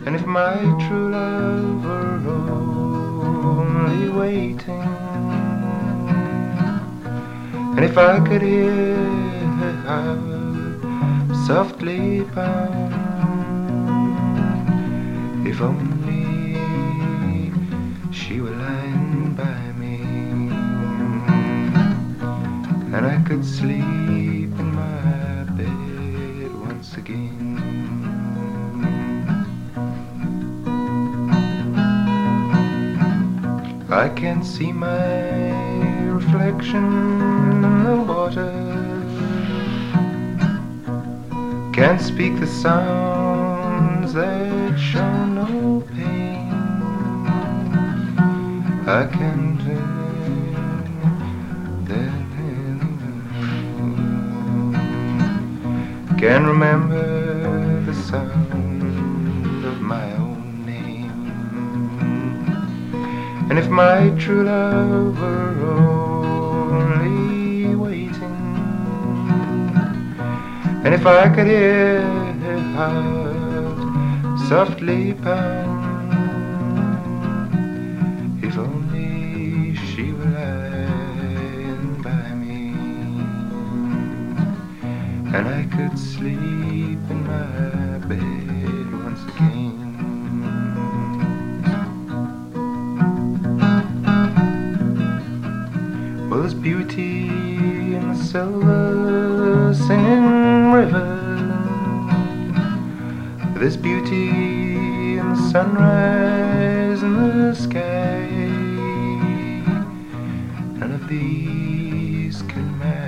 And if my true love were only waiting, and if I could hear her heart softly pound, if only she were lying by me, and I could sleep in my bed once again. I can't see my reflection in the water, can't speak the sounds that show no pain. I can't can remember the sound of my own name. And if my true love were only waiting, and if I could hear her heart softly pound, if only she were lying by me, and I could sleep in my bed once again. Well, there's beauty in the silver singing river, there's beauty in the sunrise in the sky, none of these can match